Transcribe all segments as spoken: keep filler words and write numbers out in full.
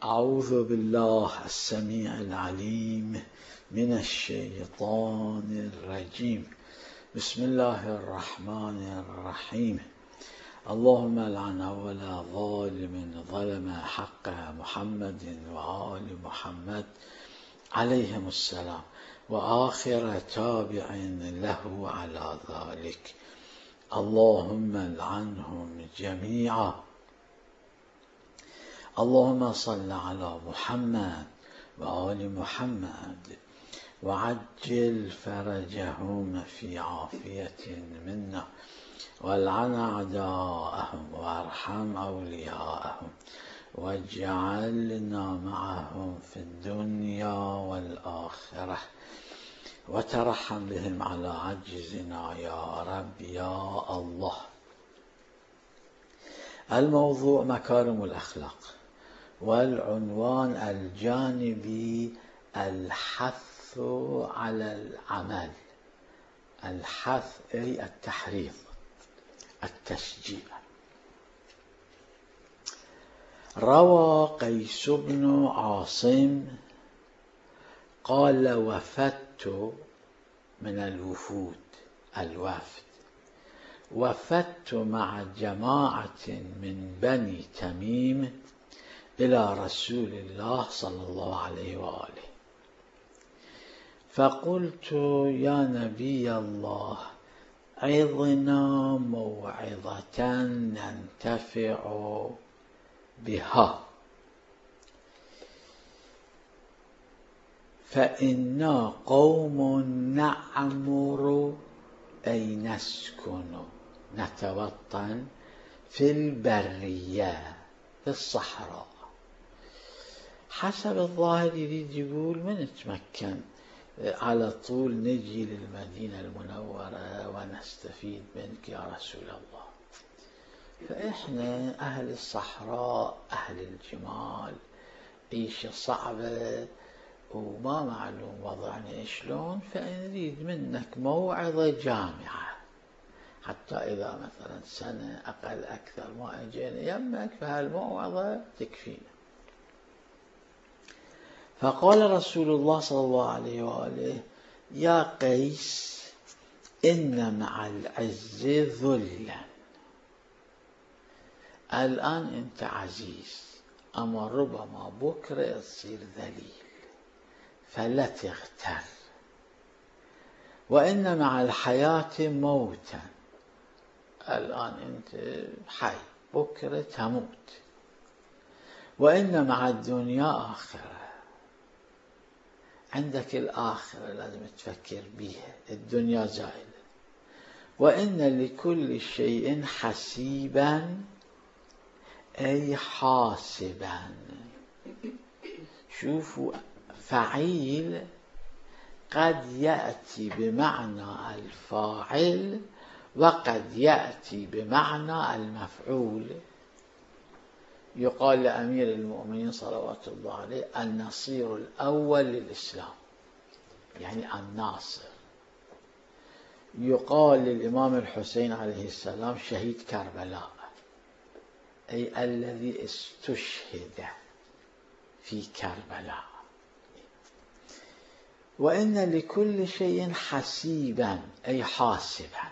أعوذ بالله السميع العليم من الشيطان الرجيم. بسم الله الرحمن الرحيم. اللهم لعن أول ظالم ظلم حق محمد وآل محمد عليهم السلام وآخر تابع له على ذلك. اللهم لعنهم جميعا. اللهم صل على محمد وآل محمد وعجل فرجهم في عافية منا، والعن أعداءهم وارحم أولياءهم، واجعلنا معهم في الدنيا والآخرة، وترحم بهم على عجزنا يا رب يا الله. الموضوع مكارم الأخلاق، والعنوان الجانبي الحث على العمل. الحث أي التحريض، التشجيع. روى قيس بن عاصم قال: وفدت من الوفود، الوفد، وفدت مع جماعة من بني تميم إلى رسول الله صلى الله عليه وآله، فقلت: يا نبي الله، عظنا موعظة ننتفع بها، فإنا قوم نعمر أي نسكن، نتوطن في البرية، في الصحراء. حسب الظاهر يريد يقول من نتمكن على طول نجي للمدينة المنورة ونستفيد منك يا رسول الله. فإحنا أهل الصحراء، أهل الجمال، عيشة صعبة وما معلوم وضعنا شلون، فنريد منك موعظة جامعة، حتى إذا مثلا سنة أقل أكثر ما أجينا يمك فهالموعظة تكفينا. فقال رسول الله صلى الله عليه وآله: يا قيس، إن مع العز ذلا. الآن أنت عزيز، أما ربما بكرة تصير ذليل، فلا تغتر. وإن مع الحياة موتا، الآن أنت حي، بكرة تموت. وإن مع الدنيا آخرة، عندك الآخرة لازم تفكر بيها، الدنيا زائلة. وإن لكل شيء حسيبا أي حاسبا. شوفوا، فعيل قد يأتي بمعنى الفاعل وقد يأتي بمعنى المفعول. يقال لأمير المؤمنين صلوات الله عليه: النصير الأول للإسلام، يعني الناصر. يقال للإمام الحسين عليه السلام: شهيد كربلاء، أي الذي استشهد في كربلاء. وإن لكل شيء حسيبا أي حاسبا،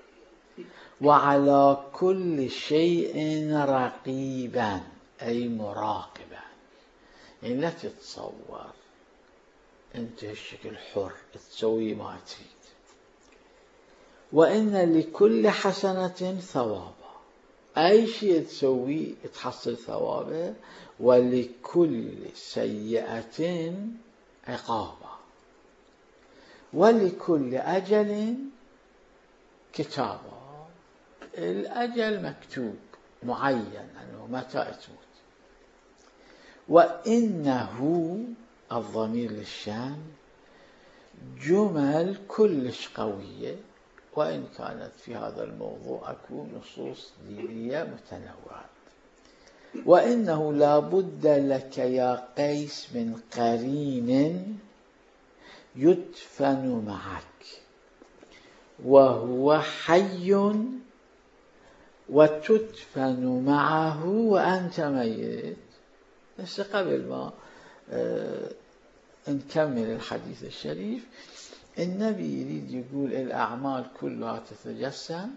وعلى كل شيء رقيبا أي مراقبا. يعني لا تتصور أنت الشكل حر تسوي ما تريد. وإن لكل حسنة ثوابا، أي شيء تسوي تحصل ثوابه. ولكل سيئة عقابا، ولكل أجل كتابا. الأجل مكتوب معين أنه متى تموت. وإنه الضمير للشان جمل كلش قوية، وإن كانت في هذا الموضوع أكو نصوص دينية متنوعة. وإنه لا بد لك يا قيس من قرين يدفن معك وهو حي وتدفن معه وأنت ميت. بس قبل ما نكمل الحديث الشريف، النبي يريد يقول الأعمال كلها تتجسم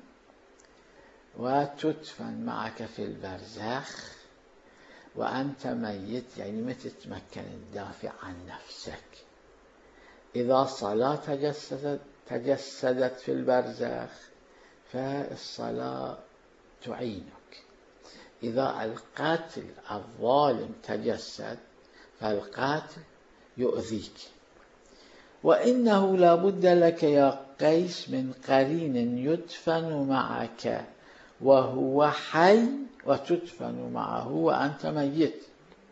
وتدفن معك في البرزخ وأنت ميت، يعني ما تتمكن تدافع عن نفسك. إذا الصلاة تجسدت, تجسدت في البرزخ فالصلاة تعينك. إذا القاتل الظالم تجسد فالقاتل يؤذيك. وإنه لا بد لك يا قيس من قرين يدفن معك وهو حي وتدفن معه وأنت ميت.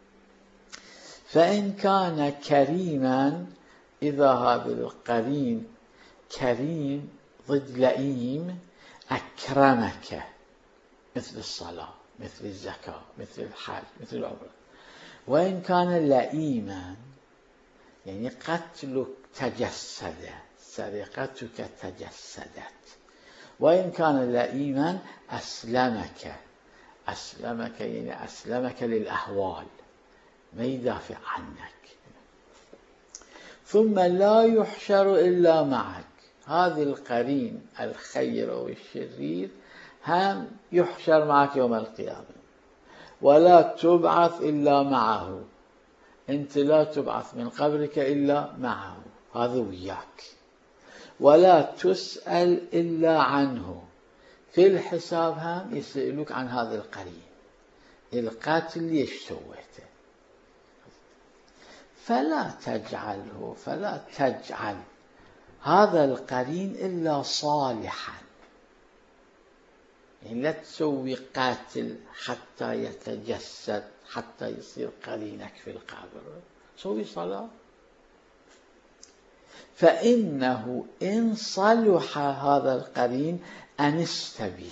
فإن كان كريما، إذا هذا القرين كريم ضد لئيم، أكرمك، مثل الصلاة، مثل الزكاة، مثل الحج، مثل العمرة. وإن كان لئيما، يعني قتلك تجسد، سرقتك تجسدت. وإن كان لئيما أسلمك، أسلمك يعني أسلمك للأهوال، ما يدافع عنك. ثم لا يحشر إلا معك. هذه القرين الخير والشرير هم يحشر معك يوم القيامة، ولا تبعث إلا معه. أنت لا تبعث من قبرك إلا معه، هذا وياك. ولا تسأل إلا عنه. في الحساب هم يسألوك عن هذا القرين، القاتل ليش سويته. فلا تجعله فلا تجعل هذا القرين إلا صالحا، يعني لا تسوي قاتل حتى يتجسد، حتى يصير قرينك في القبر. سوي صلاة. فإنه إن صلح هذا القرين أنست به،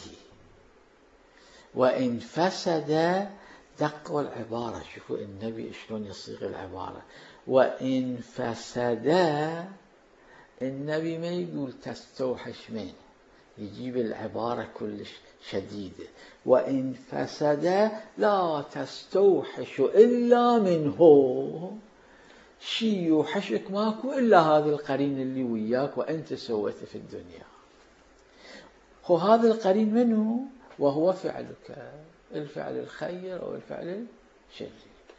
وإن فسد، دقوا العبارة، شوفوا النبي شلون يصيغ العبارة. وإن فسد، النبي ما يقول تستوحش منه، يجيب العبارة كلش شديدة. وإن فسد لا تستوحش إلا منه. شي يوحشك ماكو إلا هذا القرين اللي وياك وأنت سويته في الدنيا. هو هذا القرين منه وهو فعلك، الفعل الخير أو الفعل الشرير.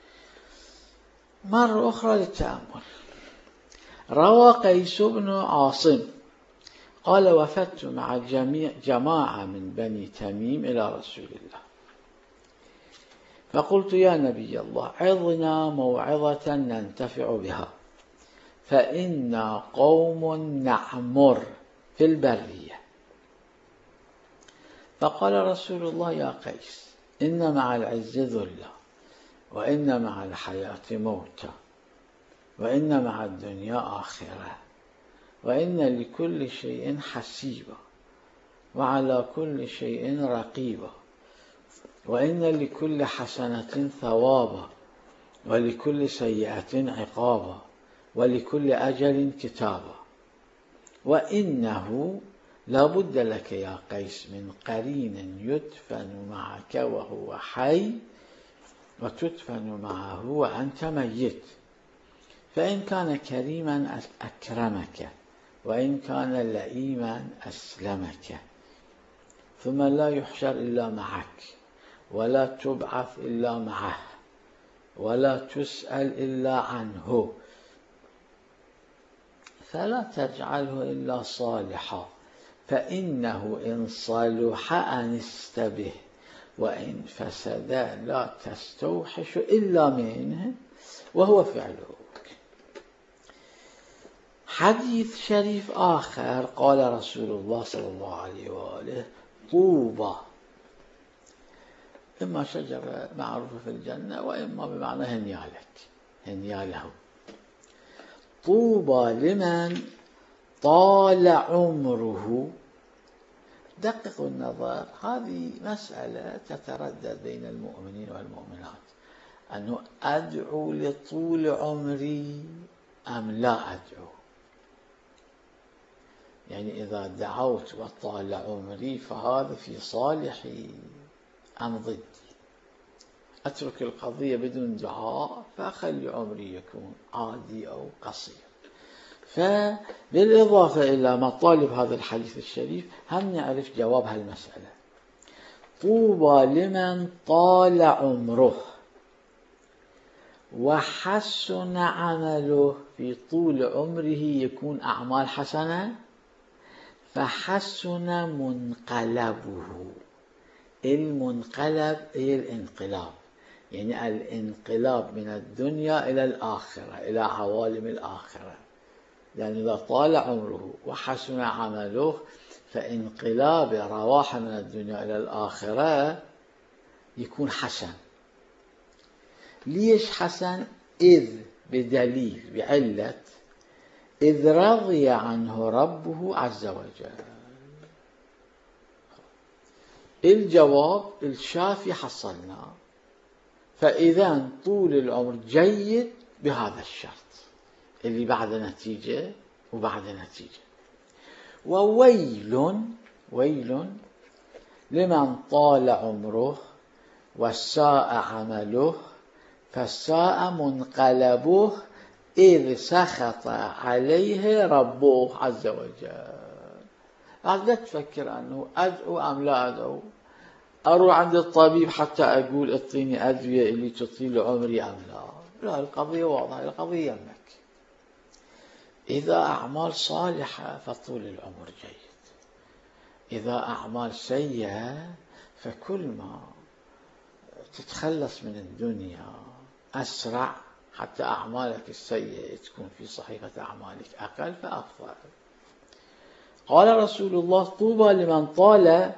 مرة أخرى للتأمل. روى قيس بن عاصم قال: وفدت مع جميع جماعة من بني تميم إلى رسول الله، فقلت: يا نبي الله، عظنا موعظة ننتفع بها، فإنا قوم نعمر في البرية. فقال رسول الله: يا قيس، إن مع العز ذلة، وإن مع الحياة موتى، وإن مع الدنيا آخرة، وإن لكل شيء حسيبا، وعلى كل شيء رقيبا، وإن لكل حسنة ثوابا، ولكل سيئة عقابا، ولكل أجل كتابا. وإنه لا بد لك يا قيس من قرين يدفن معك وهو حي، وتدفن معه وأنت ميت. فإن كان كريما أكرمك، وإن كان لئيما أسلمك. ثم لا يحشر إلا معك، ولا تبعث إلا معه، ولا تسأل إلا عنه. فلا تجعله إلا صالحا، فإنه إن صلح أنست به، وإن فسد لا تستوحش إلا منه وهو فعله. حديث شريف آخر قال رسول الله صلى الله عليه وآله: طوبى، إما شجرة معروفة في الجنة، وإما بمعنى هنيالك، هنياله. طوبى لمن طال عمره. دققوا النظر، هذه مسألة تتردد بين المؤمنين والمؤمنات، أنه أدعو لطول عمري أم لا أدعو. يعني إذا دعوت وطال عمري فهذا في صالحي أم ضدي. أترك القضية بدون دعاء فأخلي عمري يكون عادي أو قصير. فبالإضافة إلى مطالب هذا الحديث الشريف هم نعرف جواب هالمسألة. طوبى لمن طال عمره وحسن عمله. في طول عمره يكون أعمال حسنة فحسن منقلبه. المنقلب هي الانقلاب، يعني الانقلاب من الدنيا إلى الآخرة، إلى عوالم الآخرة. يعني إذا طال عمره وحسن عمله فانقلاب رواحة من الدنيا إلى الآخرة يكون حسن. ليش حسن؟ إذ بدليل بعلة إذ رضي عنه ربه عز وجل. الجواب الشافي حصلنا. فإذا طول العمر جيد بهذا الشرط اللي بعد نتيجة وبعد نتيجة. وويل ويل لمن طال عمره وساء عمله فساء منقلبه إذ سخط عليه ربه عز وجل. لا تفكر أنه أدعو أم لا أدعو، أروح عند الطبيب حتى أقول اعطيني أدوية اللي تطيل عمري أم لا. لا، القضية واضحة، القضية يمك. إذا أعمال صالحة فطول العمر جيد، إذا أعمال سيئة فكل ما تتخلص من الدنيا أسرع حتى أعمالك السيئة تكون في صحيفة أعمالك أقل فأفضل. قال رسول الله: طوبى لمن طال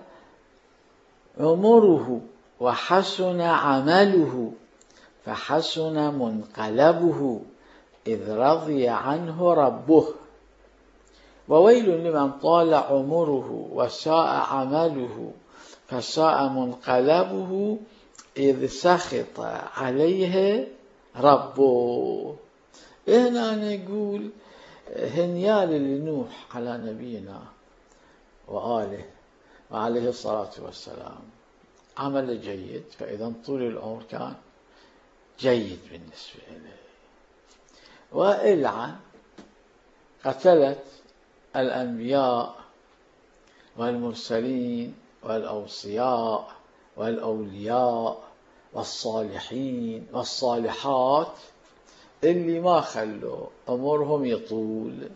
عمره وحسن عمله فحسن منقلبه إذ رضي عنه ربه. وويل لمن طال عمره وساء عمله فساء منقلبه إذ سخط عليه ربه. هنا نقول هنيال لنوح على نبينا وآله وعليه الصلاة والسلام عمل جيد، فإذا طول العمر كان جيد بالنسبة إليه. وإلعن قتلت الأنبياء والمرسلين والأوصياء والأولياء والصالحين والصالحات اللي ما خلوا أمرهم يطول.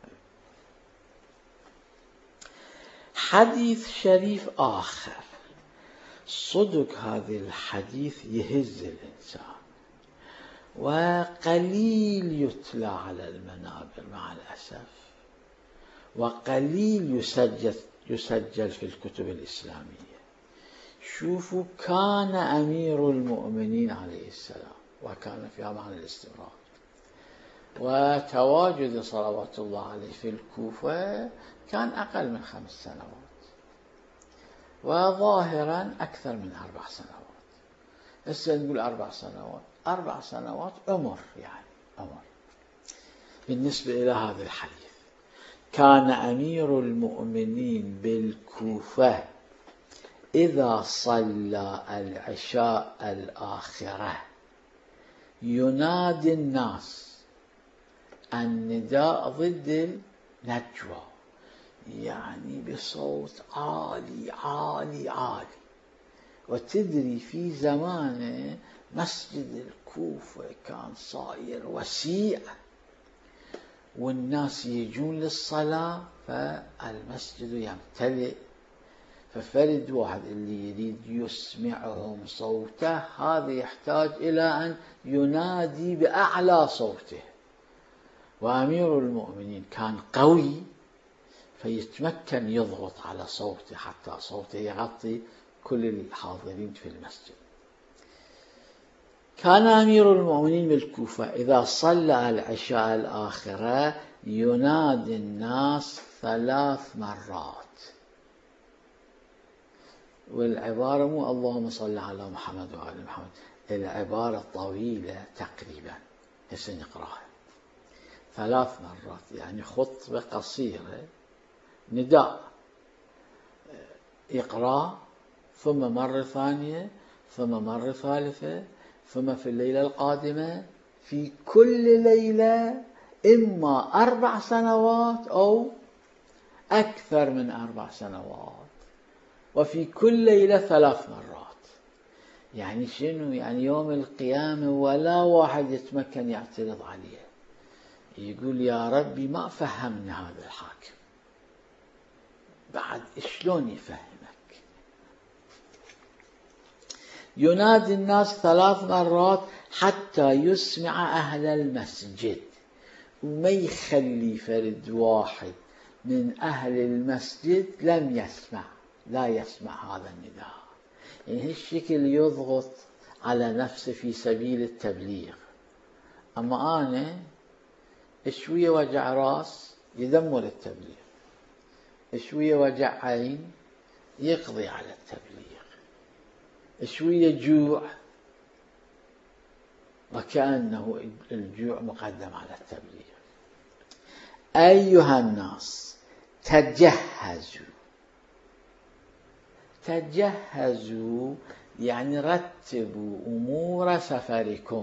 حديث شريف آخر صدق هذا الحديث يهز الإنسان وقليل يتلى على المنابر مع الأسف، وقليل يسجل, يسجل في الكتب الإسلامية. شوفوا، كان أمير المؤمنين عليه السلام وكان فيها معنى الاستمرار، وتواجد صلوات الله عليه في الكوفة كان أقل من خمس سنوات، وظاهرا أكثر من أربع سنوات. هسه نقول أربع سنوات، أربع سنوات عمر، يعني عمر بالنسبة إلى هذا الحديث. كان أمير المؤمنين بالكوفة إذا صلى العشاء الآخرة ينادي الناس النداء ضد النجوى، يعني بصوت عالي عالي عالي. وتدري في زمانه مسجد الكوفة كان صاير وسيع والناس يجون للصلاة فالمسجد يمتلئ، ففرد واحد اللي يريد يسمعهم صوته هذا يحتاج إلى أن ينادي بأعلى صوته. وأمير المؤمنين كان قوي فيتمكن يضغط على صوته حتى صوته يغطي كل الحاضرين في المسجد. كان أمير المؤمنين بالكوفة إذا صلى العشاء الآخرة ينادي الناس ثلاث مرات، والعبارة مو اللهم صل على محمد وعلى محمد، العبارة طويلة تقريبا، هسه نقراها ثلاث مرات، يعني خطبة قصيرة، نداء، إقراء، ثم مرة ثانية، ثم مرة ثالثة، ثم في الليلة القادمة، في كل ليلة إما أربع سنوات أو أكثر من أربع سنوات، وفي كل ليلة ثلاث مرات. يعني شنو؟ يعني يوم القيامة ولا واحد يتمكن يعترض عليه، يقول يا ربي ما فهمني هذا الحاكم، بعد شلون يفهمك؟ ينادي الناس ثلاث مرات حتى يسمع أهل المسجد، وما يخلي فرد واحد من أهل المسجد لم يسمع، لا يسمع هذا النداء. يعني هالشكل يضغط على نفسه في سبيل التبليغ. أما أنا شوية وجع راس يدمر التبليغ، شوية وجع عين يقضي على التبليغ، شوية جوع وكأنه الجوع مقدم على التبليغ. أيها الناس تجهزوا. تجهزوا يعني رتبوا أمور سفركم،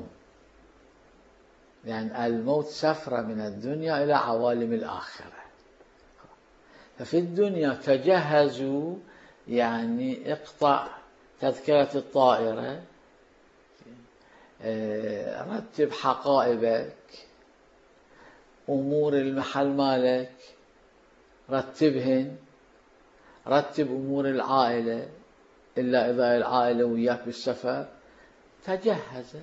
لأن يعني الموت سفرة من الدنيا إلى عوالم الآخرة. ففي الدنيا تجهزوا يعني اقطع تذكرة الطائرة، رتب حقائبك، أمور المحل مالك رتبهن، رتب أمور العائلة إلا إذا العائلة وياك بالسفر. تجهز.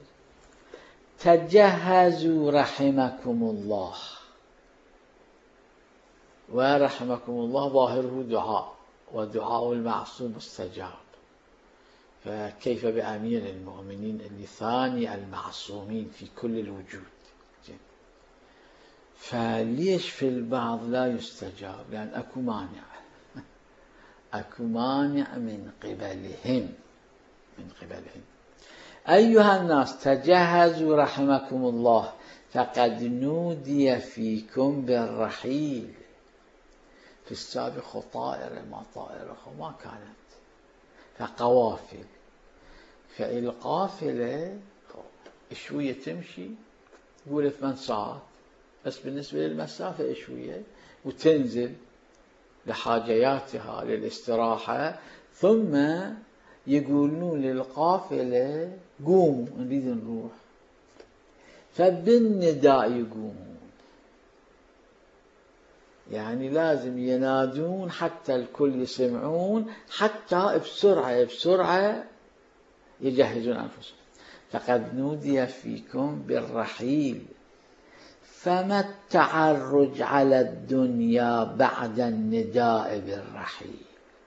تجهزوا رحمكم الله. ورحمكم الله ظاهره دعاء، ودعاء المعصوم مستجاب، فكيف بأمير المؤمنين اللي ثاني المعصومين في كل الوجود؟ فليش في البعض لا يستجاب؟ لأن أكو مانع، أكو مانع من قبلهم من قبلهم. أيها الناس تجهزوا رحمكم الله، فقد نودي فيكم بالرحيل. في السابق طائرة ما طائرة ما كانت، فقوافل، فالقافلة شوية تمشي تقول ثمان ساعات، بس بالنسبة للمسافة شوية، وتنزل لحاجياتها للاستراحة، ثم يقولون للقافلة قوموا نريد نروح، فبالنداء يقومون. يعني لازم ينادون حتى الكل يسمعون، حتى بسرعة بسرعة يجهزون أنفسهم. فقد نودي فيكم بالرحيل، فما التعرج على الدنيا بعد النداء بالرحيل.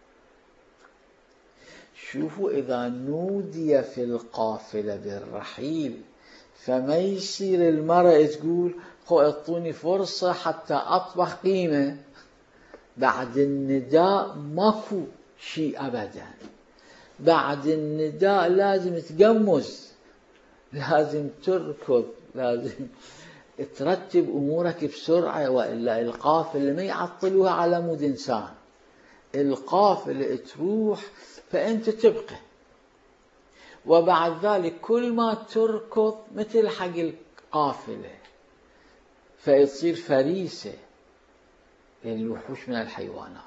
شوفوا إذا نودي في القافلة بالرحيل، فما يصير المرأة تقول خو اعطوني فرصة حتى أطبخ قيمة. بعد النداء ماكو شيء أبدا، بعد النداء لازم تقمز، لازم تركض، لازم ترتب أمورك بسرعة، وإلا القافلة ما يعطلوها على مود إنسان. القافلة تروح فأنت تبقى، وبعد ذلك كل ما تركض مثل حق القافلة، فتصير فريسة للوحوش من الحيوانات.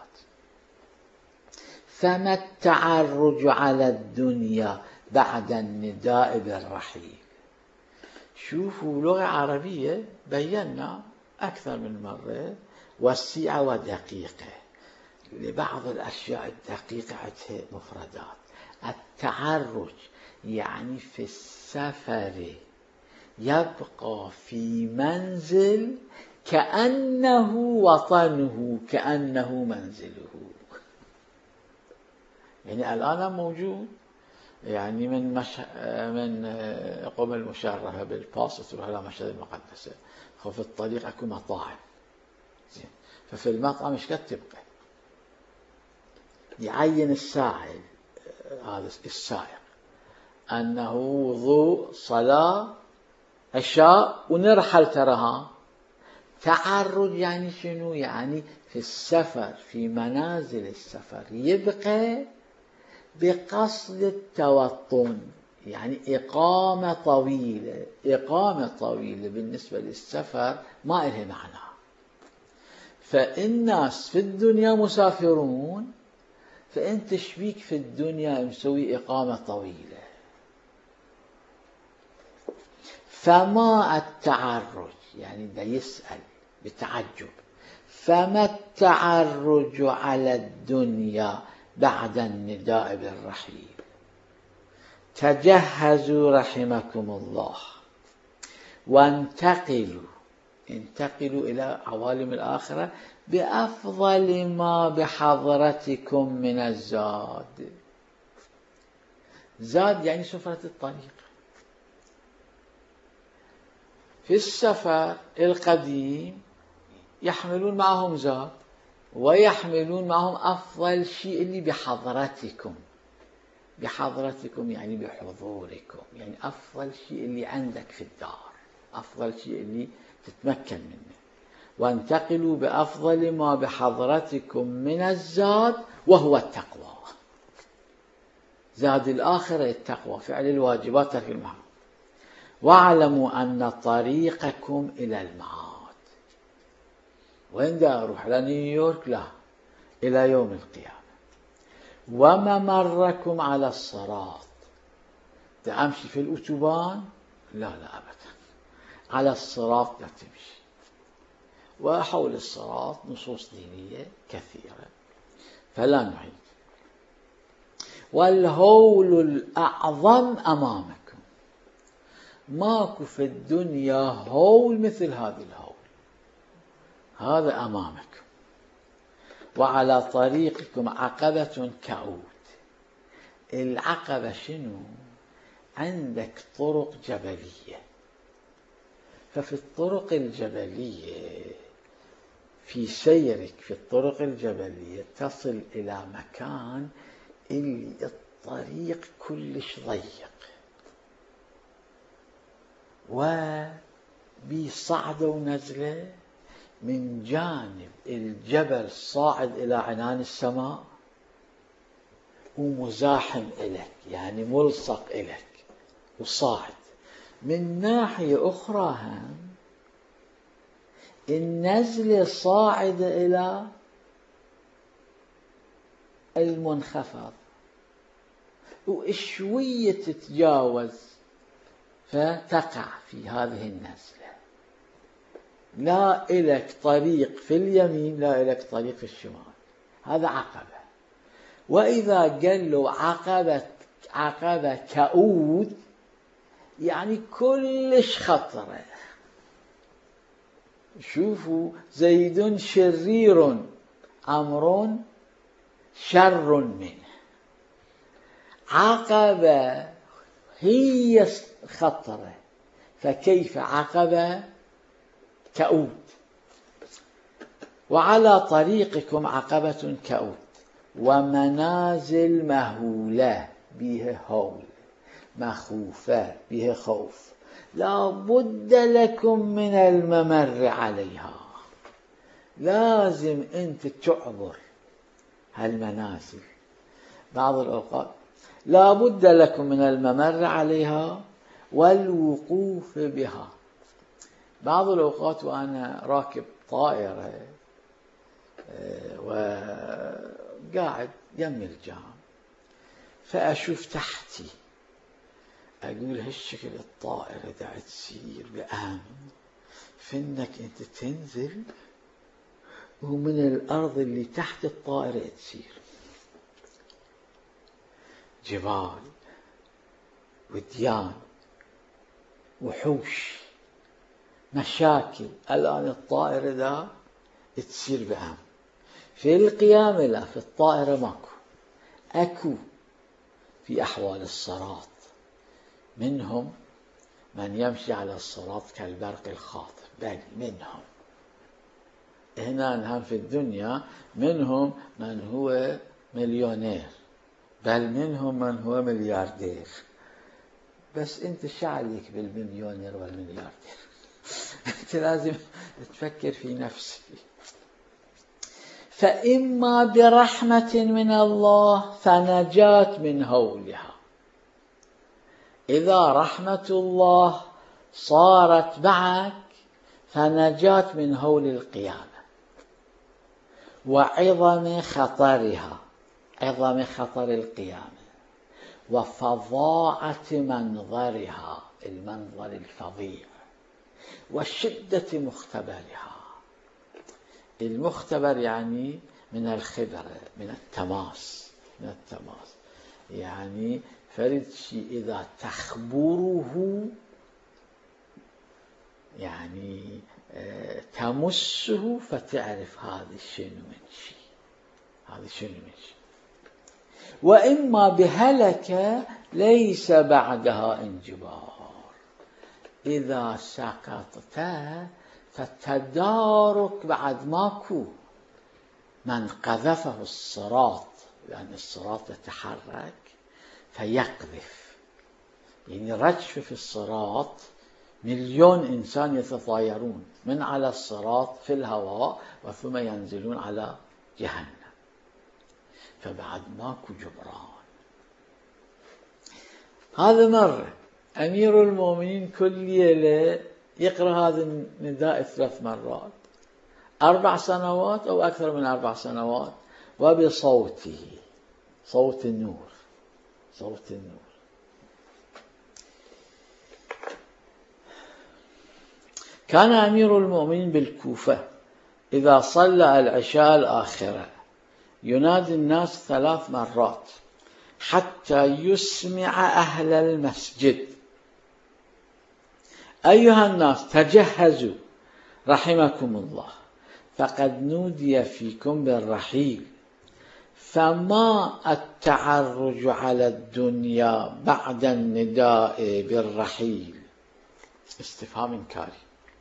فما التعرج على الدنيا بعد النداء بالرحيل. شوفوا لغة عربية بينا أكثر من مرة وسيعة ودقيقة، لبعض الأشياء الدقيقة عندها مفردات. التعرج يعني في السفر يبقى في منزل كأنه وطنه، كأنه منزله. يعني الآن موجود، يعني من مش... من قم المشرفة بالباص تروح إلى مشهد المقدسة، في الطريق أكو مطاعم، ففي المطعم إيش قد تبقى؟ يعين السائل هذا السائق أنه وضوء صلاة عشاء ونرحل ترها. تعرج يعني شنو؟ يعني في السفر، في منازل السفر يبقى بقصد التوطن، يعني إقامة طويلة. إقامة طويلة بالنسبة للسفر ما إلها معنى. فالناس في الدنيا مسافرون، فأنت شبيك في الدنيا مسوي إقامة طويلة. فما التعرج، يعني دا يسأل بتعجب، فما التعرج على الدنيا بعد النداء بالرحيل؟ تجهزوا رحمكم الله وانتقلوا، انتقلوا إلى عوالم الآخرة بأفضل ما بحضرتكم من الزاد. زاد يعني سفرة الطريق. في السفر القديم يحملون معهم زاد، ويحملون معهم أفضل شيء اللي بحضرتكم. بحضرتكم يعني بحضوركم، يعني أفضل شيء اللي عندك في الدار، أفضل شيء اللي تتمكن منه. وانتقلوا بأفضل ما بحضرتكم من الزاد وهو التقوى. زاد الآخرة التقوى، فعل الواجبات ترك المحرمات. واعلموا أن طريقكم إلى المعاد. وين دا أروح؟ لنيويورك؟ لا، إلى يوم القيامة. وممركم على الصراط. دا أمشي في الأوتوبان؟ لا لا أبدا، على الصراط لا تمشي. وحول الصراط نصوص دينية كثيرة فلا نعيد. والهول الأعظم أمامكم. ماكو في الدنيا هول مثل هذا الهول، هذا أمامكم. وعلى طريقكم عقبة كؤود. العقبة شنو؟ عندك طرق جبلية، ففي الطرق الجبلية في سيرك في الطرق الجبلية تصل إلى مكان اللي الطريق كلش ضيق، وبصعدة ونزلة من جانب الجبل صاعد إلى عنان السماء ومزاحم إليك، يعني ملصق إليك وصاعد. من ناحية أخرى هم النزلة صاعدة إلى المنخفض، وشوية تتجاوز فتقع في هذه النزلة. لا إلك طريق في اليمين، لا إلك طريق في الشمال. هذا عقبة. وإذا قال له عقبة عقبة كؤود يعني كلش خطرة. شوفوا، زيد شرير أمر شر منه. عقبة هي خطرة، فكيف عقبة كؤود؟ وعلى طريقكم عقبة كؤود ومنازل مهولة بها هول، مخوفة بها خوف، لا بد لكم من الممر عليها. لازم أنت تعبر هالمنازل. بعض الأوقات لا بد لكم من الممر عليها والوقوف بها. بعض الأوقات وأنا راكب طائرة وقاعد يم الجام فأشوف تحتي، أقول هالشكل الطائرة دا تسير بأمن، فإنك أنت تنزل ومن الأرض اللي تحت الطائرة تسير. جبال وديان وحوش مشاكل. الآن الطائرة دا تسير بأمن. في القيامة لا، في الطائرة ماكو. أكو في أحوال الصراط منهم من يمشي على الصراط كالبرق الخاطف، بل منهم هنا هم في الدنيا منهم من هو مليونير، بل منهم من هو ملياردير. بس انت شعليك بالمليونير والملياردير؟ انت لازم تفكر في نفسك. فإما برحمة من الله فنجاة من هولها. إذا رحمة الله صارت معك فنجاة من هول القيامة وعظم خطرها، عظم خطر القيامة وفظاعة منظرها، المنظر الفظيع، وشدة مختبرها. المختبر يعني من الخبرة، من التماس، من التماس يعني فرد شيء إذا تخبره يعني تمسه فتعرف هذا شنو من شيء، هذا شنو من شيء. وإما بهلكة ليس بعدها انجبار، إذا سقطت فتدارك بعد ماكو. من قذفه الصراط، لأن الصراط يتحرك فيقذف، يعني رجف في الصراط مليون إنسان يتطايرون من على الصراط في الهواء وثم ينزلون على جهنم، فبعد ماكو جبران. هذا مرة أمير المؤمنين كل ليلة يقرأ هذا النداء ثلاث مرات، أربع سنوات أو أكثر من أربع سنوات، وبصوته، صوت النور، صوت النور. كان أمير المؤمنين بالكوفة إذا صلى العشاء الآخرة ينادي الناس ثلاث مرات حتى يسمع أهل المسجد: أيها الناس تجهزوا رحمكم الله، فقد نودي فيكم بالرحيل، فما التعرج على الدنيا بعد النداء بالرحيل. استفهام إنكاري.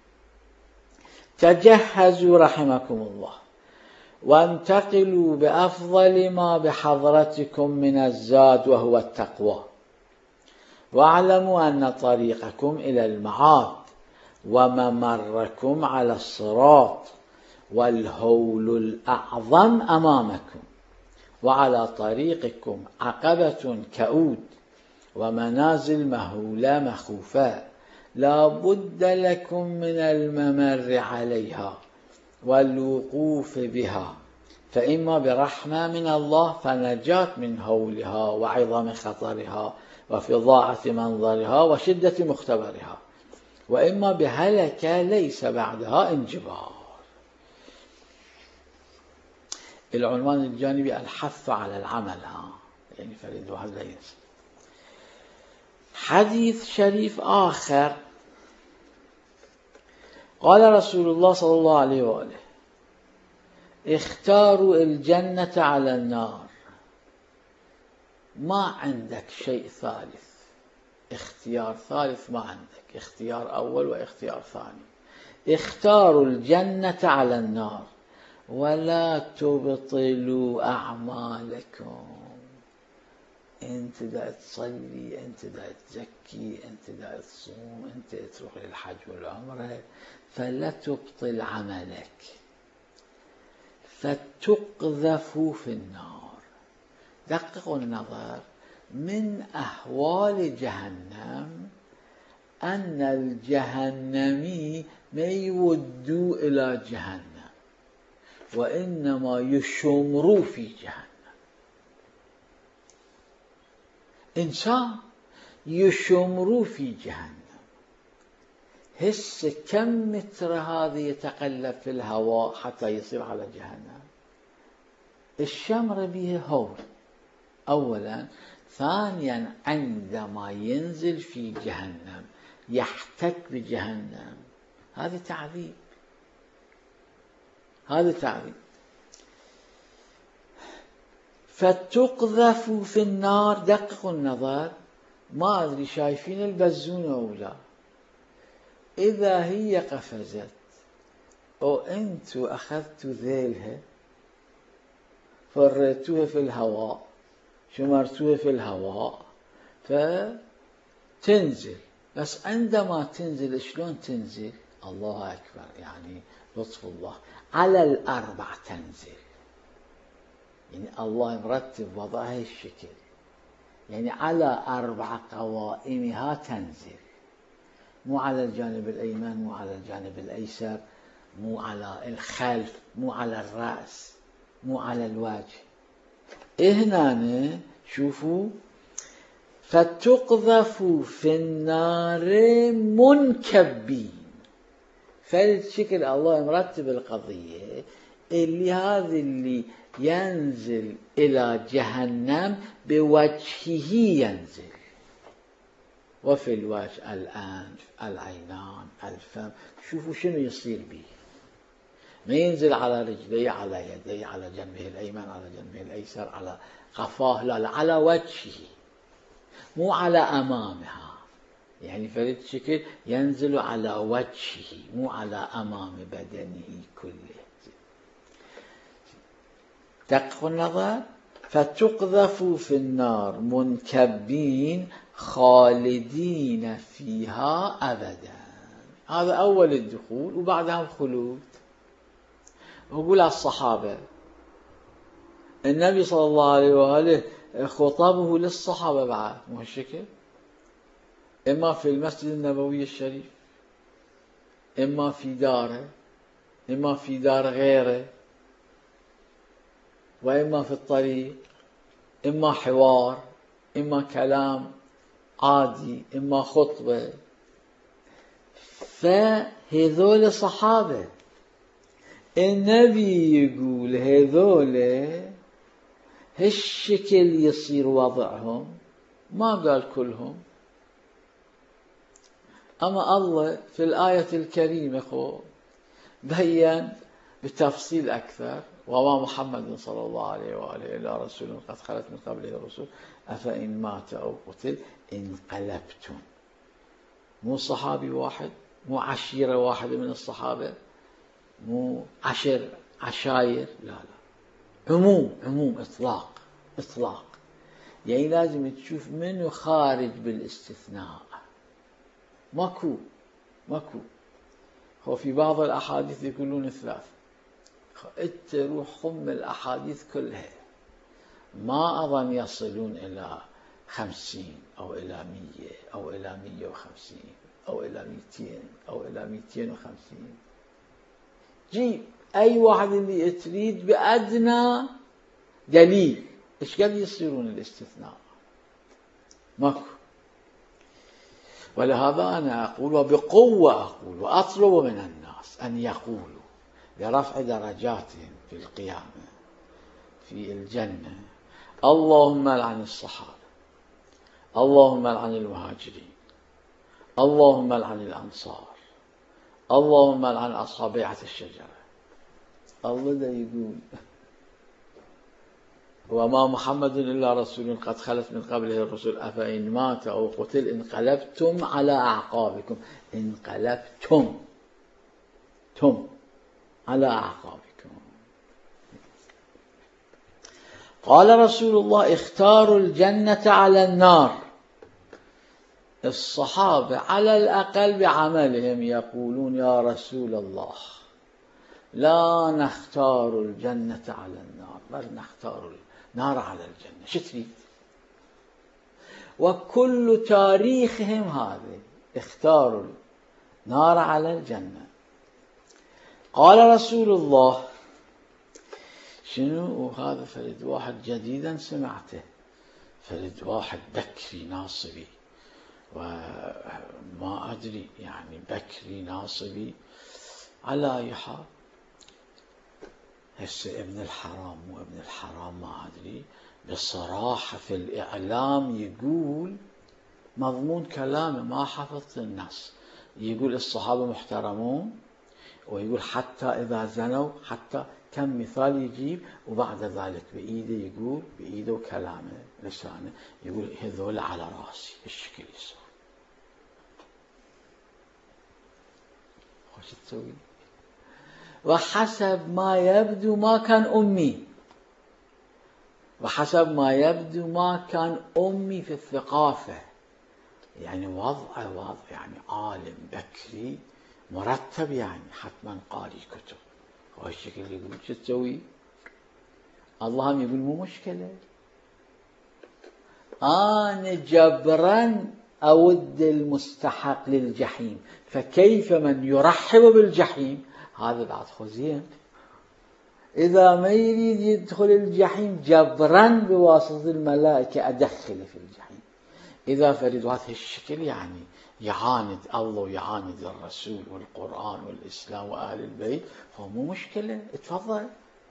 تجهزوا رحمكم الله وانتقلوا بأفضل ما بحضرتكم من الزاد وهو التقوى، واعلموا أن طريقكم إلى المعاد وممركم على الصراط والهول الأعظم أمامكم، وعلى طريقكم عقبة كؤود ومنازل مهولة مخوفة، لا بد لكم من الممر عليها والوقوف بها، فإما برحمة من الله فنجاة من هولها وعظم خطرها وفظاعة منظرها وشدة مختبرها، وإما بهلكة ليس بعدها انجبار. العنوان الجانبي الحث على العمل، ها يعني فريد واحد لا ينسى. حديث شريف آخر قال رسول الله صلى الله عليه وآله: اختاروا الجنة على النار. ما عندك شيء ثالث، اختيار ثالث ما عندك، اختيار أول واختيار ثاني. اختاروا الجنة على النار ولا تبطلوا أعمالكم. انت دا تصلي، انت دا تزكي، انت دا تصوم، انت تروح للحج والعمرة، فلا تبطل عملك فتقذف في النار. دققوا النظر، من أهوال جهنم أن الجهنمي ما يودوا إلى جهنم، وإنما يشمروا في جهنم. إنسان يشمروا في جهنم، هسه كم متر هذا يتقلب في الهواء حتى يصير على جهنم؟ الشمر به هول أولا، ثانيا عندما ينزل في جهنم يحتك بجهنم، هذا تعذيب، هذا تعذيب. فتقذف في النار. دققوا النظر، ما أدري شايفين البزونة أو لا، إذا هي قفزت أو أنتوا أخذتوا ذيلها فريتوها في الهواء، شمرتوها في الهواء فتنزل، بس عندما تنزل شلون تنزل؟ الله أكبر، يعني لطف الله، على الأربع تنزل، يعني الله مرتب وضعها الشكل، يعني على أربع قوائمها تنزل، مو على الجانب الأيمن، مو على الجانب الأيسر، مو على الخلف، مو على الرأس، مو على الوجه. هنا شوفوا، فتقذف في النار منكبين. فالشكل الله مرتب القضية، اللي هذا اللي ينزل إلى جهنم بوجهه ينزل، وفي الوجه الأنف، العينان، الفم. شوفوا شنو يصير به، ما ينزل على رجليه، على يديه، على جنبه الأيمن، على جنبه الأيسر، على قفاه، لا لا، على وجهه، مو على أمامها. يعني فرد شكل ينزل على وجهه، مو على أمام بدنه كله. دقق النظر. فتقذف في النار منكبين خالدين فيها أبدا. هذا أول الدخول، وبعدها الخلود. وقول الصحابة، النبي صلى الله عليه وآله خطبه للصحابة بعد مو هالشكل، إما في المسجد النبوي الشريف، إما في داره، إما في دار غيره، وإما في الطريق، إما حوار، إما كلام عادي، إما خطبة. فهذول صحابة، النبي يقول هذول هالشكل يصير وضعهم، ما قال كلهم. أما الله في الآية الكريمة خو بيّن بتفصيل أكثر، وما محمد صلى الله عليه وآله إلا رسول قد خلت من قبله الرسل أفإن مات أو قتل انقلبتم. مو صحابي واحد، مو عشيرة واحدة من الصحابة، مو عشر عشاير، لا لا، عموم عموم، إطلاق إطلاق. يعني لازم تشوف منه خارج بالاستثناء، ماكو ماكو. هو في بعض الأحاديث يقولون ثلاث، انت روح خم الأحاديث كلها، ما أظن يصلون إلى خمسين أو إلى مية أو إلى مية وخمسين أو إلى ميتين أو إلى ميتين وخمسين. جيب أي واحد اللي تريد بأدنى دليل، إيش قد يصيرون الاستثناء؟ ماكو. ولهذا أنا أقول وبقوة أقول وأطلب من الناس أن يقولوا لرفع درجاتهم في القيامة في الجنة: اللهم لعن الصحابة، اللهم لعن المهاجرين، اللهم لعن الأنصار، اللهم لعن أصحاب بيعة الشجرة. الله ده يقول وما محمد إلا رسول قد خلت من قبله الرسل أفإن مات أو قتل انقلبتم على أعقابكم. انقلبتم تم على أعقابكم. قال رسول الله: اختاروا الجنة على النار. الصحابة على الأقل بعملهم يقولون: يا رسول الله، لا نختار الجنة على النار، بل نختار النار على الجنة. شو تريد؟ وكل تاريخهم هذا، اختاروا النار على الجنة. قال رسول الله: شنو هذا؟ فرد واحد جديدا سمعته، فرد واحد بكري ناصبي، وما أدري يعني بكري ناصبي على أي حال. هسه ابن الحرام مو ابن الحرام ما أدري، بصراحة في الإعلام يقول مضمون كلامه، ما حفظت النص، يقول الصحابة محترمون، ويقول حتى إذا زنوا، حتى كم مثال يجيب، وبعد ذلك بإيده يقول، بإيده كلامه لسانه يقول هذول على راسي الشكل يصير. خوش تسوي؟ وحسب ما يبدو ما كان أمي، وحسب ما يبدو ما كان أمي في الثقافة، يعني وضع وضع يعني عالم بكري مرتب، يعني حتما قاري كتب. وهالشكل يقول شو تسوي؟ الله هم يقول مو مشكلة، أنا جبرا أود المستحق للجحيم، فكيف من يرحب بالجحيم؟ هذا بعد خزين، إذا ما يريد يدخل الجحيم جبرا بواسطة الملائكة أدخله في الجحيم. إذا فريد هذا الشكل يعني يعاند الله ويعاند الرسول والقرآن والإسلام وأهل البيت، فهو مو مشكلة، اتفضل.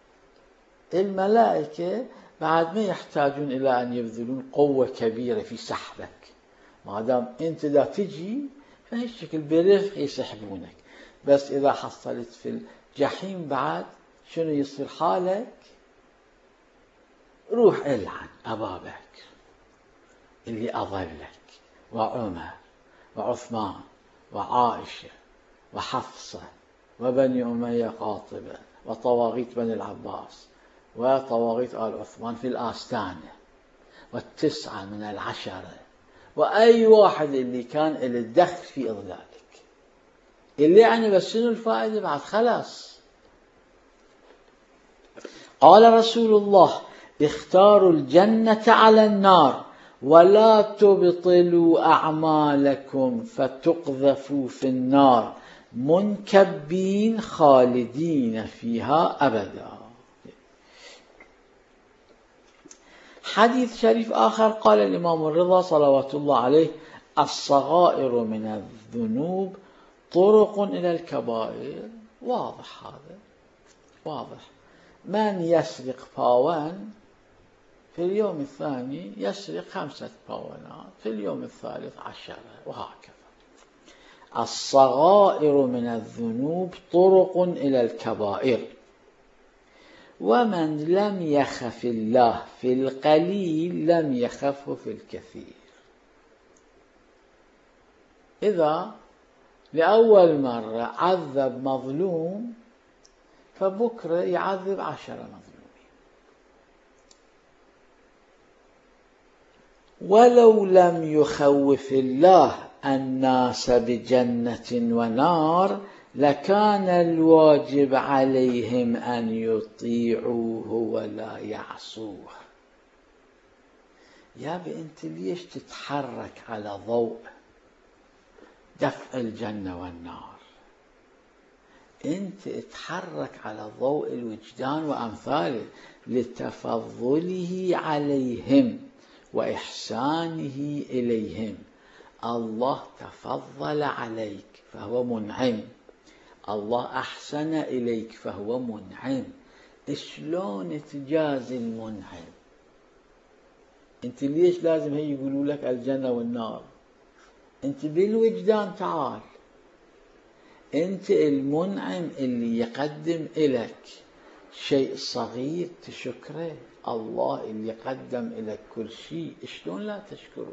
الملائكة بعد ما يحتاجون إلى أن يبذلون قوة كبيرة في سحبك، ما دام أنت دا تجي فهالشكل برفق يسحبونك. بس إذا حصلت في الجحيم بعد شنو يصير حالك؟ روح العن أبا بكر اللي أضلك، وعمر وعثمان وعائشة وحفصة وبني أمية قاطبة وطواغيت بني العباس وطواغيت آل عثمان في الآستانة والتسعة من العشرة، وأي واحد اللي كان له الدخل في إضلالك، اللي يعني بس شنو الفائدة بعد؟ خلاص. قال رسول الله: اختاروا الجنة على النار ولا تبطلوا أعمالكم فتقذفوا في النار منكبين خالدين فيها أبدا. حديث شريف آخر قال الإمام الرضا صلوات الله عليه: الصغائر من الذنوب طرق إلى الكبائر. واضح، هذا واضح. من يسرق باوان في اليوم الثاني يسرق خمسة باوانات، في اليوم الثالث عشرة، وهكذا. الصغائر من الذنوب طرق إلى الكبائر، ومن لم يخف الله في القليل لم يخفه في الكثير. إذا لأول مرة عذب مظلوم فبكرة يعذب عشرة مظلومين. ولو لم يخوف الله الناس بجنة ونار لكان الواجب عليهم أن يطيعوه ولا يعصوه. يا بي أنت ليش تتحرك على ضوء دفع الجنة والنار؟ أنت اتحرك على ضوء الوجدان وأمثاله لتفضله عليهم وإحسانه إليهم. الله تفضل عليك فهو منعم، الله أحسن إليك فهو منعم. شلون تجازي المنعم؟ أنت ليش لازم هي يقولوا لك الجنة والنار؟ أنت بالوجدان تعال، أنت المنعم اللي يقدم إليك شيء صغير تشكره. الله اللي قدم إليك كل شيء، شلون لا تشكره؟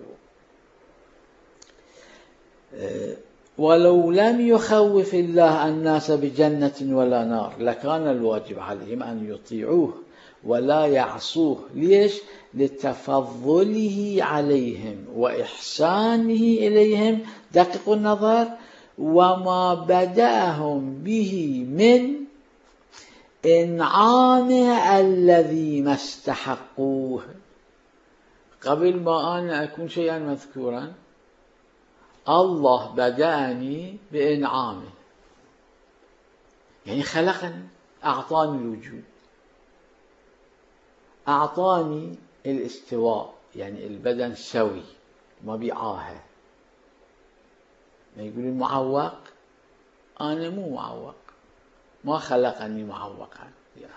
أه ولو لم يخوف الله الناس بجنة ولا نار لكان الواجب عليهم أن يطيعوه ولا يعصوه. ليش؟ لتفضله عليهم وإحسانه إليهم. دققوا النظر: وما بدأهم به من إنعامه الذي ما استحقوه. قبل ما أنا أكون شيئا مذكورا، الله بدأني بإنعامه، يعني خلقني، أعطاني الوجود، أعطاني الاستواء، يعني البدن سوي ما بيعاهة. ما يقول المعوق، أنا مو معوق، ما خلقني معوقا.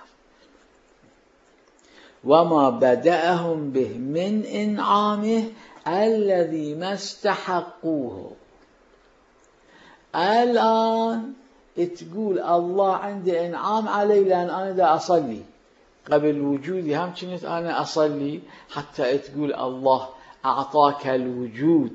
وما بدأهم به من إنعامه الذي ما استحقوه. الآن تقول الله عندي إنعام علي لأن أنا دا أصلي. قبل وجودي هم كنت أنا أصلي، حتى تقول الله أعطاك الوجود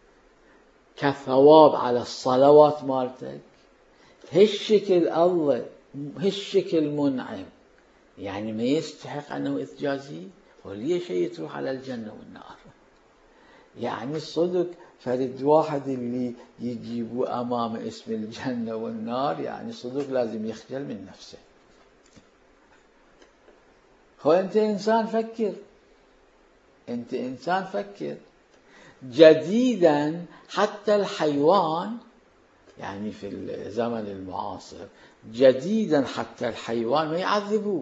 كثواب على الصلوات مالتك. هالشكل الله، هالشكل منعم، يعني ما يستحق أنه إتجازي. وليش يتروح على الجنة والنار؟ يعني صدق فرد واحد اللي يجيبوا أمام اسم الجنة والنار، يعني صدق لازم يخجل من نفسه. هو أنت إنسان فكر، أنت إنسان فكر. جديدا حتى الحيوان، يعني في الزمن المعاصر جديدا حتى الحيوان ما يعذبوه.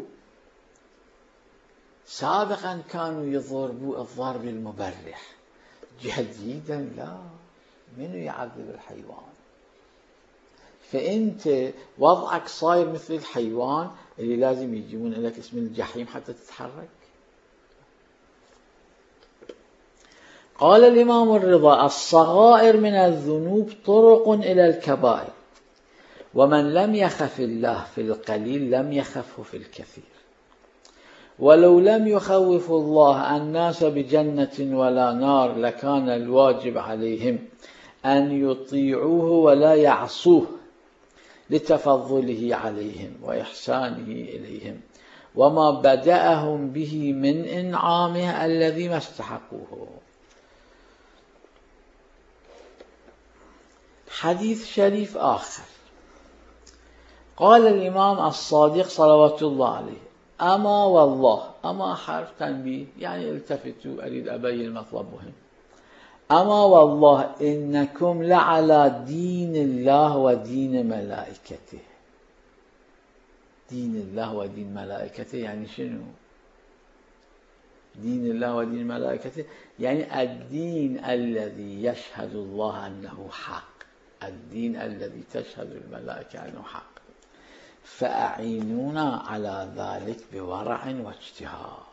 سابقا كانوا يضربوا الضرب المبرح، جديدا لا، منو يعذب الحيوان؟ فأنت وضعك صاير مثل الحيوان اللي لازم يجيبون لك اسم الجحيم حتى تتحرك. قال الإمام الرضا: الصغائر من الذنوب طرق إلى الكبائر، ومن لم يخف الله في القليل لم يخفه في الكثير. ولو لم يخوف الله الناس بجنة ولا نار لكان الواجب عليهم أن يطيعوه ولا يعصوه لتفضله عليهم وإحسانه إليهم وما بدأهم به من إنعامه الذي ما استحقوه. حديث شريف آخر، قال الإمام الصادق صلوات الله عليه: أما والله، أما حرف تنبيه يعني التفتوا، أريد أبين مطلب مهم. أما والله إنكم لعلى دين الله ودين ملائكته. دين الله ودين ملائكته يعني شنو؟ دين الله ودين ملائكته يعني الدين الذي يشهد الله أنه حق، الدين الذي تشهد الملائكة أنه حق. فأعينونا على ذلك بورع واجتهاد.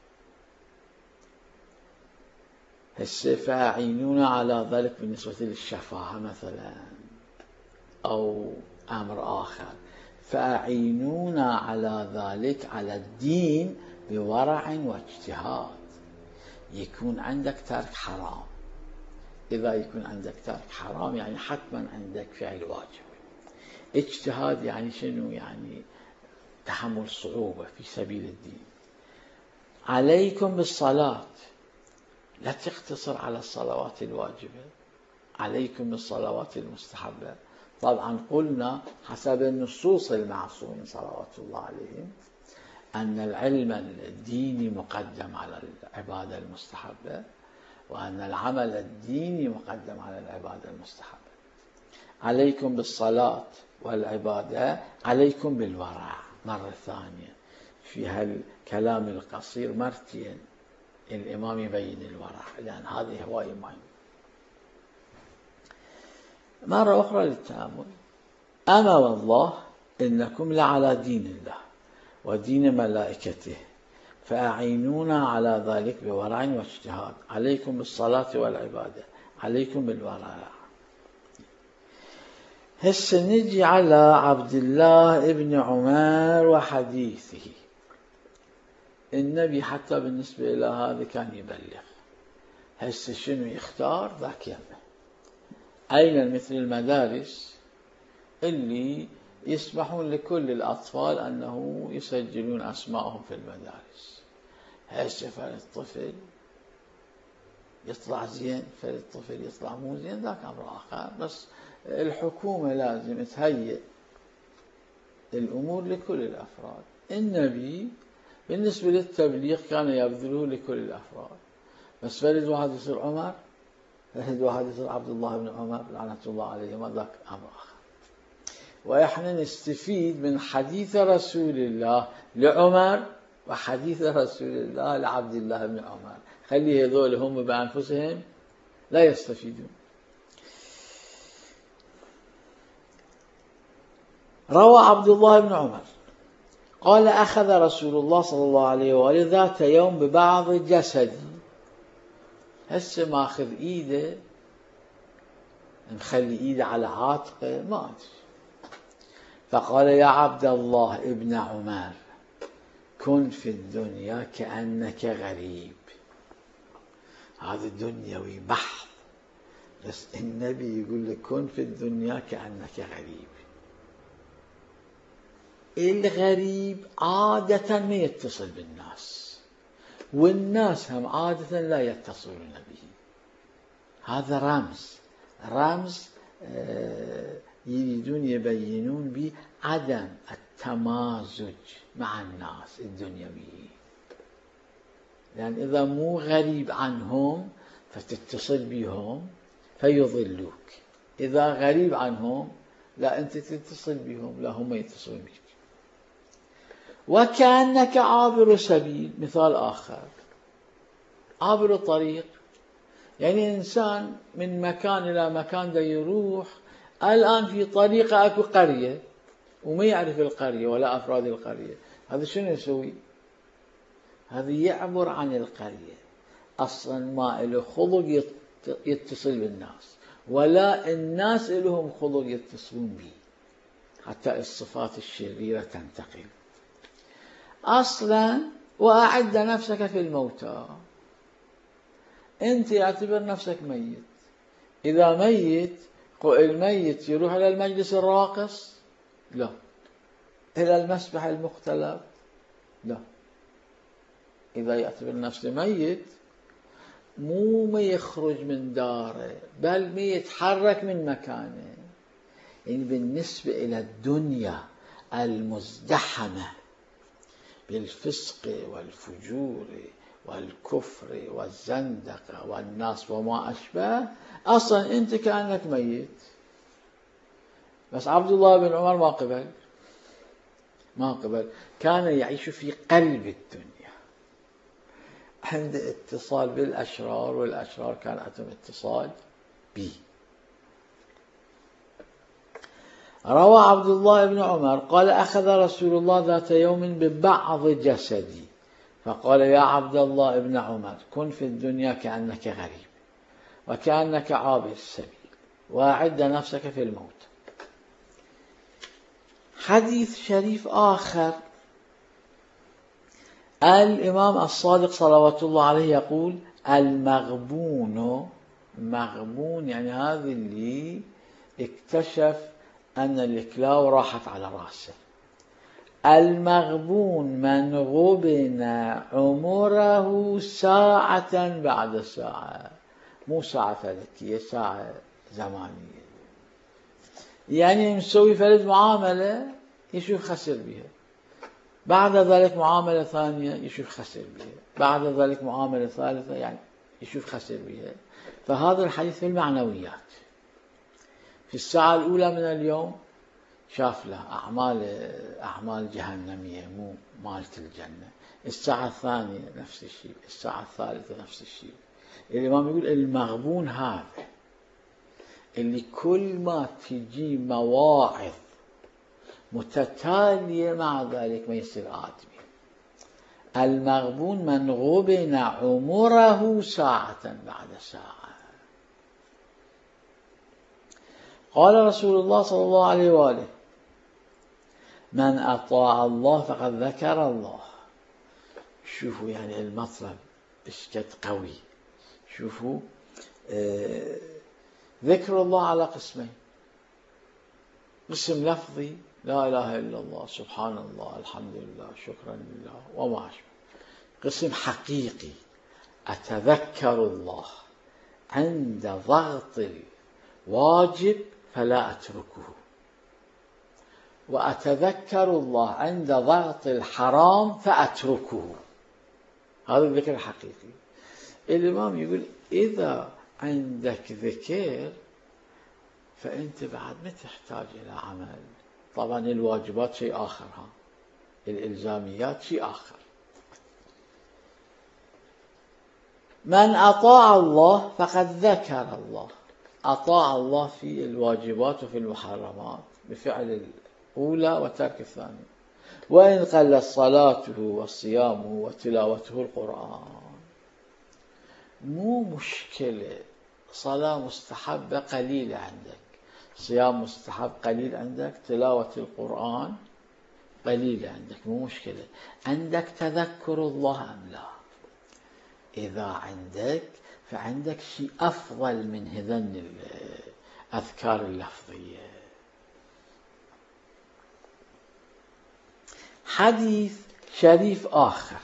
هسه فأعينونا على ذلك بالنسبة للشفاعة مثلا أو أمر آخر. فأعينونا على ذلك، على الدين، بورع واجتهاد. يكون عندك ترك حرام. إذا يكون عندك ترك حرام يعني حتما عندك فعل واجب. اجتهاد يعني شنو؟ يعني تحمل صعوبة في سبيل الدين. عليكم بالصلاة، لا تقتصر على الصلوات الواجبة، عليكم بالصلوات المستحبة. طبعا قلنا حسب النصوص المعصومين صلوات الله عليهم أن العلم الديني مقدم على العبادة المستحبة، وأن العمل الديني مقدم على العبادة المستحبة. عليكم بالصلاة والعبادة، عليكم بالورع مرة ثانية في هالكلام القصير مرتين الإمام يبين الورع، لأن هذه هواية مهمة. مرة أخرى للتأمل: أما والله إنكم لعلى دين الله ودين ملائكته فأعينونا على ذلك بورع واجتهاد. عليكم بالصلاة والعبادة، عليكم بالورع. هسه نجي على عبد الله ابن عمر وحديثه. النبي حتى بالنسبة إلى هذا كان يبلغ. هسه شنو يختار؟ ذاك يمه. أين مثل المدارس اللي يسمحون لكل الأطفال أنه يسجلون أسماءهم في المدارس. هسه فرد طفل يطلع زين، فرد طفل يطلع مو زين، ذاك أمر آخر. بس الحكومة لازم تهيئ الأمور لكل الأفراد. النبي بالنسبة للتبليغ كان يبذله لكل الأفراد. بس فرد واحد يصير عمر، فرد واحد يصير عبد الله بن عمر لعنة الله عليهما، ذاك أمر آخر. وإحنا نستفيد من حديث رسول الله لعمر وحديث رسول الله لعبد الله بن عمر. خلي هذول هم بأنفسهم لا يستفيدون. روى عبد الله بن عمر قال: أخذ رسول الله صلى الله عليه وآله ذات يوم ببعض جسدي. هسه ماخذ إيده، مخلي إيده على عاتقه، ما أدري. فقال: يا عبد الله ابن عمر كن في الدنيا كأنك غريب. هذا دنيوي بحث، بس النبي يقول لك كن في الدنيا كأنك غريب. الغريب عادة ما يتصل بالناس، والناس هم عادة لا يتصلون به. هذا رمز رمز يريدون يبينون به عدم التمازج مع الناس الدنيويين. لأن إذا مو غريب عنهم فتتصل بهم فيضلوك، إذا غريب عنهم لا أنت تتصل بهم لا هم يتصلون بك. وكأنك عابر سبيل، مثال آخر عابر الطريق، يعني إنسان من مكان إلى مكان دا يروح، الآن في طريقة أكو قرية وما يعرف القرية ولا أفراد القرية، هذا شنو يسوي؟ هذا يعبر عن القرية، أصلا ما له خلق يتصل بالناس ولا الناس لهم خلق يتصلون به حتى الصفات الشريرة تنتقل. أصلا وأعد نفسك في الموتى، أنت اعتبر نفسك ميت، إذا ميت الميت يروح إلى المجلس الراقص؟ لا. إلى المسبح المختلط؟ لا. إذا يعتبر نفسه ميت مو ما يخرج من داره بل ما يتحرك من مكانه. يعني بالنسبة إلى الدنيا المزدحمة بالفسق والفجور والكفر والزندقة والناس وما أشبه، أصلا أنت كأنك ميت. بس عبد الله بن عمر ما قبل ما قبل كان يعيش في قلب الدنيا، عند اتصال بالأشرار والأشرار كان عندهم اتصال به. روى عبد الله بن عمر قال أخذ رسول الله ذات يوم ببعض جسدي فقال يا عبد الله بن عمر كن في الدنيا كأنك غريب وكأنك عابر السبيل وأعد نفسك في الموت. حديث شريف آخر الإمام الصادق صلوات الله عليه يقول المغبون، مغبون يعني هذا اللي اكتشف أن الكلاو راحت على رأسه، المغبون من غبن عمره ساعة بعد ساعة، مو ساعة فلكية، ساعة زمانية. يعني مسوي فلت معاملة يشوف خسر بها، بعد ذلك معاملة ثانية يشوف خسر بها، بعد ذلك معاملة ثالثة يعني يشوف خسر بها. فهذا الحديث في المعنويات. في الساعة الأولى من اليوم شاف له أعمال أعمال جهنمية مو مالت الجنة، الساعة الثانية نفس الشيء، الساعة الثالثة نفس الشيء. الإمام يقول المغبون هذا اللي كل ما تجي مواعظ متتالية مع ذلك ما يصير آدمي. المغبون من غبن عمره ساعة بعد ساعة. قال رسول الله صلى الله عليه وآله من أطاع الله فقد ذكر الله. شوفوا يعني المطلب اشكد قوي. شوفوا آه ذكر الله على قسمين، قسم لفظي لا إله إلا الله سبحان الله الحمد لله شكرا لله وما أشبه، قسم حقيقي أتذكر الله عند ضغط الواجب فلا أتركه، وأتذكر الله عند ضغط الحرام فأتركه. هذا الذكر الحقيقي. الإمام يقول إذا عندك ذكر فأنت بعد ما تحتاج إلى عمل. طبعا الواجبات شيء آخر، ها الإلزاميات شيء آخر. من أطاع الله فقد ذكر الله، أطاع الله في الواجبات وفي المحرمات بفعل الأولى وترك الثانية، وإن قلت صلاته وصيامه وتلاوته القرآن. مو مشكلة صلاة مستحبة قليلة عندك، صيام مستحب قليل عندك، تلاوة القرآن قليلة عندك، مو مشكلة. عندك تذكر الله أم لا؟ إذا عندك فعندك شيء أفضل من هذن الأذكار اللفظية. حديث شريف آخر،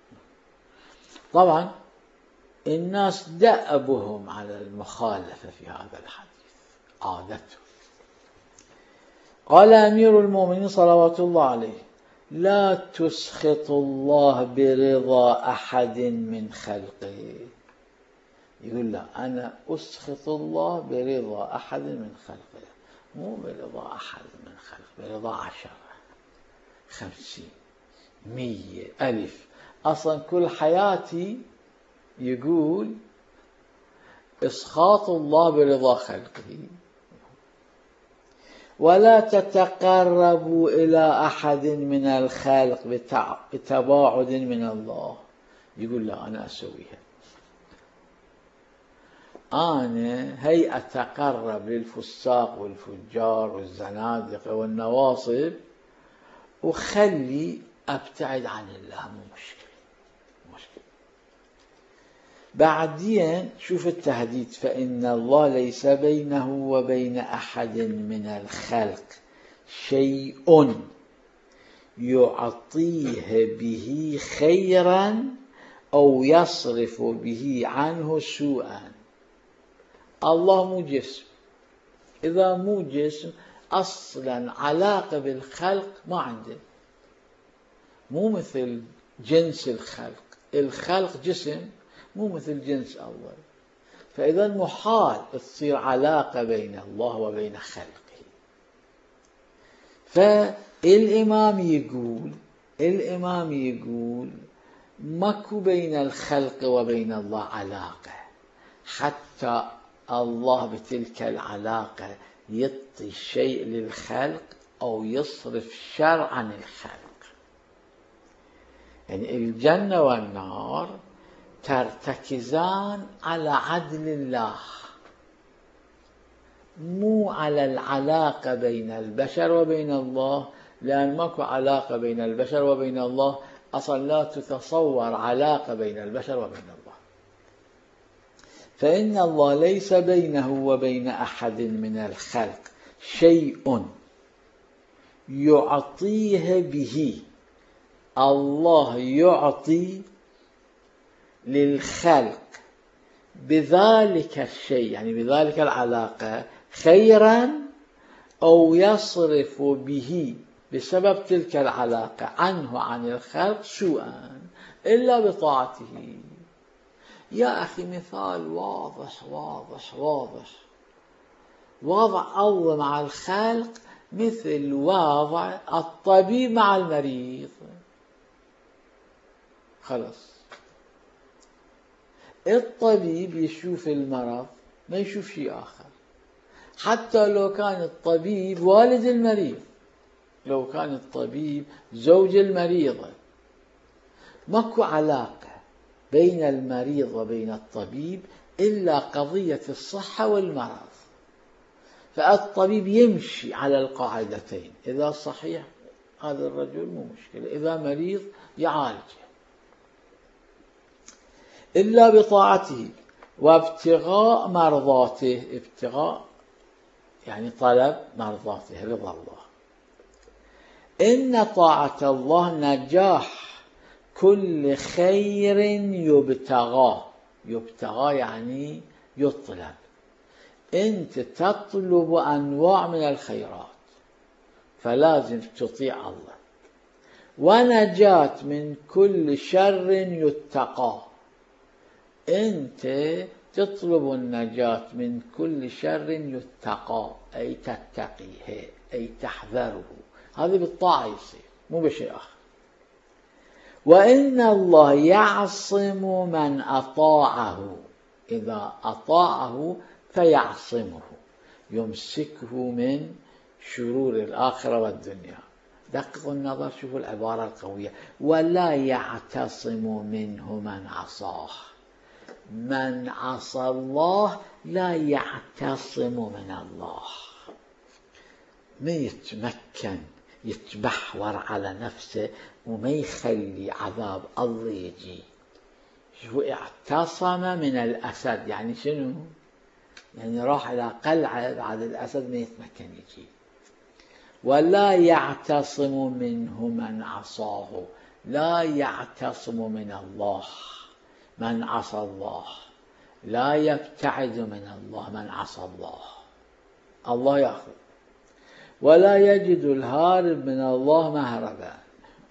طبعا الناس دأبهم على المخالفة في هذا الحديث عادته. قال أمير المؤمنين صلوات الله عليه لا تسخط الله برضا أحد من خلقه. يقول لا، أنا أسخط الله برضا أحد من خلقه، مو برضا أحد من خلقه، برضا عشرة خمسين مية ألف. أصلا كل حياتي يقول إسخاط الله برضا خلقه. ولا تتقربوا إلى أحد من الخلق بتباعد من الله. يقول لا، أنا أسويها، أنا هي أتقرب للفساق والفجار والزنادقة والنواصب وخلي أبتعد عن الله، مو مشكلة مشكلة. بعدين شوف التهديد: فإن الله ليس بينه وبين أحد من الخلق شيء يعطيه به خيرا أو يصرف به عنه سوءا. الله مو جسم، إذا مو جسم أصلا علاقة بالخلق ما عنده، مو مثل جنس الخلق. الخلق جسم مو مثل جنس الله، فإذا محال تصير علاقة بين الله وبين خلقه. فالإمام يقول الإمام يقول ماكو بين الخلق وبين الله علاقة، حتى الله بتلك العلاقة يعطي شيء للخلق أو يصرف شر عن الخلق. يعني الجنة والنار ترتكزان على عدل الله، مو على العلاقة بين البشر وبين الله، لأن ماكو علاقة بين البشر وبين الله، أصلا لا تتصور علاقة بين البشر وبين الله. فإن الله ليس بينه وبين أحد من الخلق شيء يعطيه به. الله يعطي للخلق بذلك الشيء، يعني بذلك العلاقة، خيرا أو يصرف به بسبب تلك العلاقة عنه عن الخلق سوءا إلا بطاعته. يا أخي مثال واضح واضح واضح. وضع الله مع الخلق مثل وضع الطبيب مع المريض. خلاص، الطبيب يشوف المرض، ما يشوف شيء آخر، حتى لو كان الطبيب والد المريض، لو كان الطبيب زوج المريضة، ماكو علاقة بين المريض وبين الطبيب إلا قضية الصحة والمرض. فالطبيب يمشي على القاعدتين: إذا صحيح هذا الرجل مو مشكلة، إذا مريض يعالجه، إلا بطاعته وابتغاء مرضاته. ابتغاء يعني طلب مرضاته، رضا الله. إن طاعة الله نجاح كل خير يبتغى. يبتغى يعني يطلب. أنت تطلب أنواع من الخيرات، فلازم تطيع الله. ونجاة من كل شر يتقى. أنت تطلب النجاة من كل شر يتقى، أي تتقيه، أي تحذره. هذا بالطاعة يصير، مو بشيء آخر. وإن الله يعصم من أطاعه. إذا أطاعه فيعصمه، يمسكه من شرور الآخرة والدنيا. دققوا النظر، شوفوا العبارة القوية: ولا يعتصم منه من عصاه. من عصى الله لا يعتصم من الله، ما يتمكن يتبحور على نفسه وما يخلي عذاب الله يجي. شو اعتصم من الأسد؟ يعني شنو؟ يعني راح إلى قلعة بعد الأسد ما يتمكن يجي. ولا يعتصم منه من عصاه. لا يعتصم من الله من عصى الله، لا يبتعد من الله من عصى الله. الله يأخذ. ولا يجد الهارب من الله مهربا.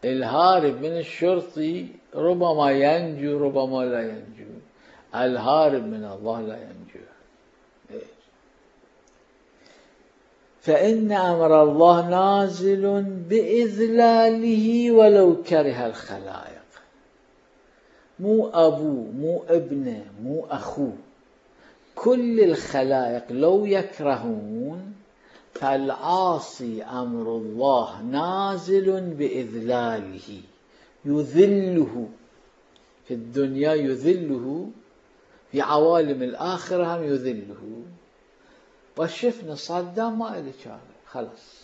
الهارب من الشرطي ربما ينجو ربما لا ينجو، الهارب من الله لا ينجو. فإن أمر الله نازل بإذلاله ولو كره الخلائق. مو أبوه مو ابنه مو أخوه، كل الخلائق لو يكرهون فالعاصي أمر الله نازل بإذلاله، يذله في الدنيا، يذله في عوالم الآخرة هم يذله. وشفنا صدام ما إلي شاره، خلص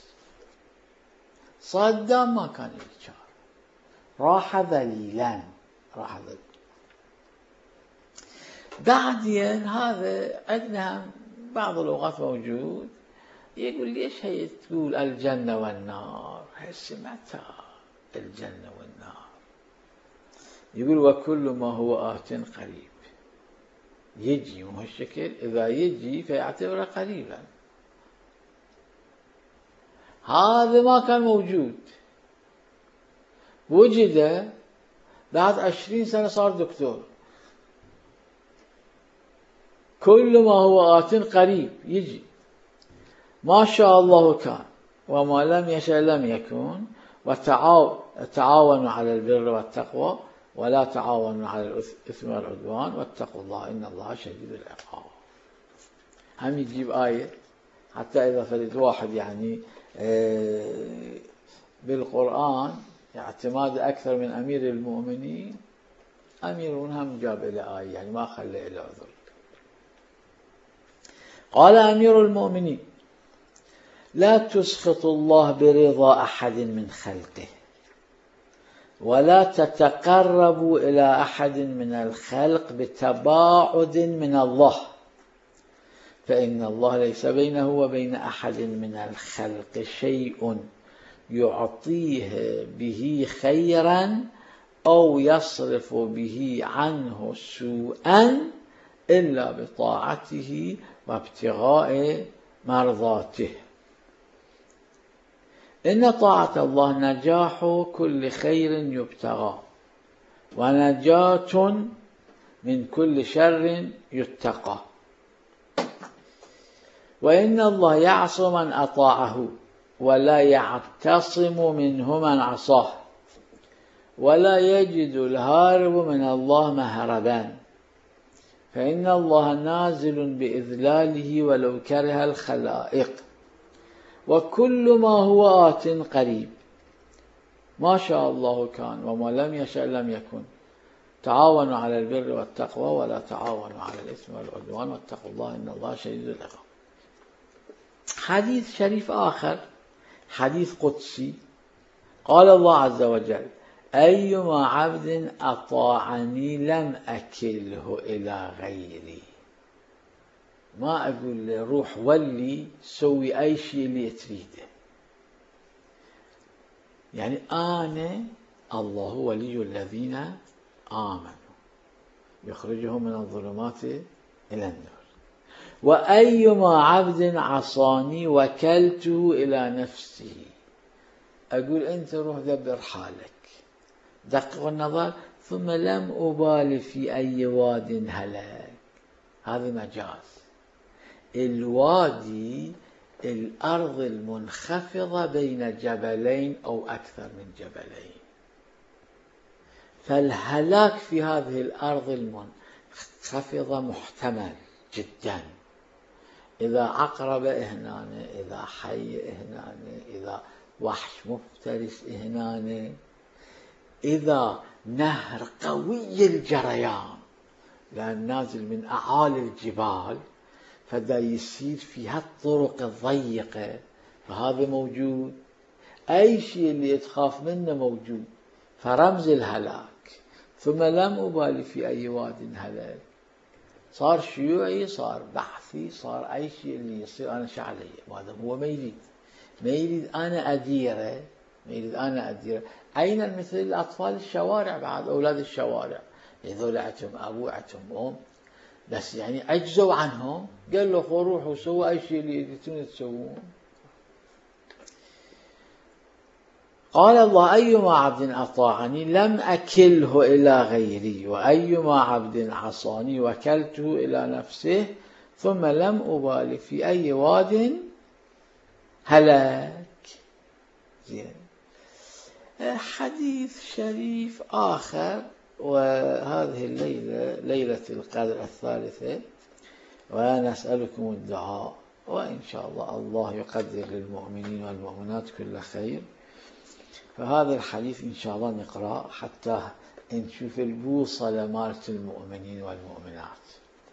صدام ما كان إلي شاره، راح ذليلا، راح ذليلا. بعدين هذا عندنا بعض اللغات موجود يقول ليش هي تقول الجنة والنار، هي سمعتها الجنة والنار. يقول وكل ما هو آت قريب، يجي مو هالشكل، إذا يجي فيعتبره قريبا. هذا ما كان موجود، وجد بعد عشرين سنة صار دكتور. كل ما هو آت قريب يجي، ما شاء الله كان وما لم يشاء لم يكن. وتعاونوا على البر والتقوى ولا تعاونوا على الإثم والعدوان واتقوا الله إن الله شديد العقاب. هم يجيب آية حتى إذا فرد واحد يعني بالقرآن اعتماد أكثر من أمير المؤمنين، أميرون هم جاب إلى آية يعني ما خلى إلى عذر. قال أمير المؤمنين لا تسخط الله برضا أحد من خلقه ولا تتقربوا إلى أحد من الخلق بتباعد من الله، فإن الله ليس بينه وبين أحد من الخلق شيء يعطيه به خيرا أو يصرف به عنه سوءا إلا بطاعته وابتغاء مرضاته. إن طاعة الله نجاح كل خير يبتغى ونجاة من كل شر يتقى. وإن الله يعصم من أطاعه ولا يعتصم منه من عصاه، ولا يجد الهارب من الله مهربا، فإن الله نازل بإذلاله ولو كره الخلائق. وكل ما هو آت قريب، ما شاء الله كان وما لم يشاء لم يكن. تعاونوا على البر والتقوى ولا تعاونوا على الإثم والعدوان واتقوا الله إن الله شديد العقاب. حديث شريف آخر، حديث قدسي، قال الله عز وجل أيما عبد أطاعني لم أكله إلى غيري. ما أقول له روح ولي سوي أي شيء اللي تريده، يعني أنا الله ولي الذين آمنوا يخرجهم من الظلمات إلى النور. وأيما عبد عصاني وكلته إلى نفسه. أقول أنت روح دبر حالك، دقق النظر، ثم لم أبالي في أي واد هلك. هذا مجاز. الوادي الأرض المنخفضة بين جبلين أو أكثر من جبلين، فالهلاك في هذه الأرض المنخفضة محتمل جدا. إذا عقرب إهنانه، إذا حي إهنانه، إذا وحش مفترس إهنانه، إذا نهر قوي الجريان لأن نازل من أعالي الجبال فدا يصير في هالطرق الضيقة، فهذا موجود. أي شيء اللي تخاف منه موجود، فرمز الهلاك. ثم لم أبالي في أي واد هلك. صار شيوعي، صار بحثي، صار أي شيء اللي يصير أنا شعلي، وهذا هو ما يريد ما يريد أنا أديره، ما يريد أنا أديره. أين مثل الأطفال الشوارع، بعد أولاد الشوارع هذول عتم أبو عتم أم، بس يعني عجزوا عنهم، قال له خو روحوا سووا أي شيء اللي يريدون تسوون. قال الله أيما عبد أطاعني لم أكله إلى غيري وأيما عبد عصاني وكلته إلى نفسه ثم لم أبالي في أي واد هلاك. زين. حديث شريف آخر، وهذه الليلة ليلة القدر الثالثة، ونسألكم الدعاء، وإن شاء الله الله يقدر للمؤمنين والمؤمنات كل خير. فهذا الحديث إن شاء الله نقرأ حتى نشوف البوصلة مالت المؤمنين والمؤمنات.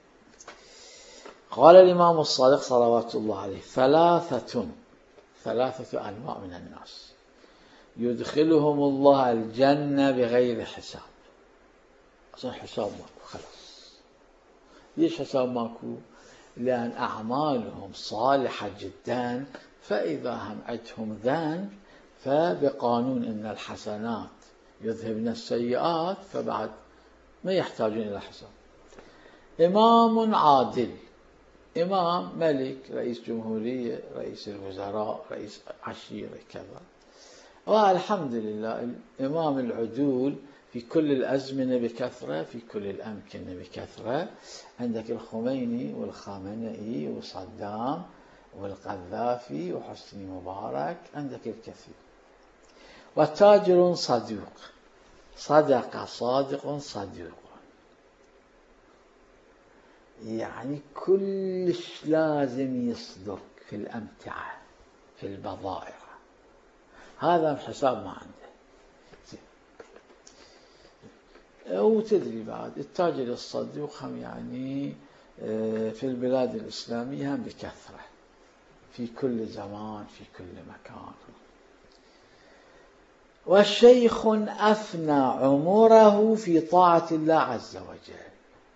قال الإمام الصادق صلوات الله عليه: ثلاثة ثلاثة أنواع من الناس يدخلهم الله الجنة بغير حساب. أصلا حساب ماكو، خلاص. ليش حساب ماكو؟ لأن أعمالهم صالحة جدا، فإذا هم عندهم ذنب فبقانون إن الحسنات يذهبن السيئات، فبعد ما يحتاجون إلى حساب. إمام عادل، إمام ملك، رئيس جمهورية، رئيس الوزراء، رئيس عشيرة، كذا. والحمد لله الإمام العدول في كل الأزمنة بكثرة، في كل الأمكنة بكثرة. عندك الخميني والخامنئي وصدام والقذافي وحسني مبارك، عندك الكثير. وتاجر صدوق، صدق صادق صدوق، يعني كلش لازم يصدق في الأمتعة، في البضائع. هذا الحساب ما عنده. وتدري بعد التاجر الصدوق هم يعني في البلاد الإسلامية هم بكثرة، في كل زمان، في كل مكان. والشيخ أفنى عمره في طاعة الله عز وجل،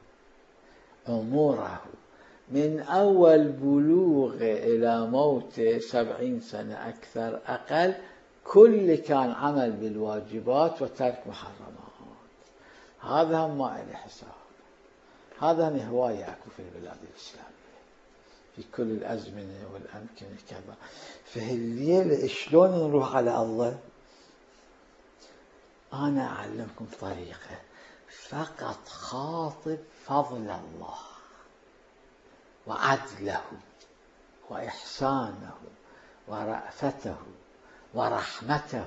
عمره من أول بلوغ إلى موت سبعين سنة أكثر أقل، كل كان عمل بالواجبات وترك محرمات. هذا هم ما إلي حساب. هذا هم هواية أكو في البلاد الإسلامية في كل الأزمنة والأمكنة كذا. فهالليلة شلون نروح على الله؟ أنا أعلمكم طريقة، فقط خاطب فضل الله وعدله وإحسانه ورأفته ورحمته.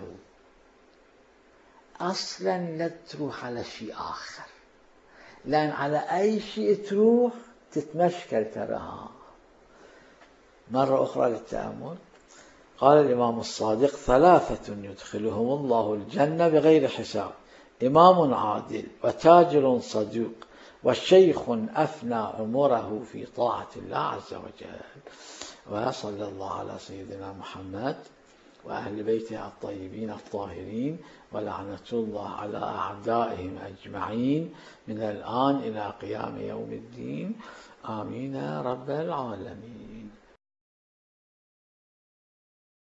أصلا لا تروح على شيء آخر، لأن على أي شيء تروح تتمشكل تراها. مرة أخرى للتأمل. قال الإمام الصادق: ثلاثة يدخلهم الله الجنة بغير حساب: إمام عادل، وتاجر صدوق، والشيخ أفنى عمره في طاعة الله عز وجل. وصلى الله على سيدنا محمد وأهل بيته الطيبين الطاهرين، ولعنة الله على أعدائهم أجمعين من الآن إلى قيام يوم الدين. آمين رب العالمين.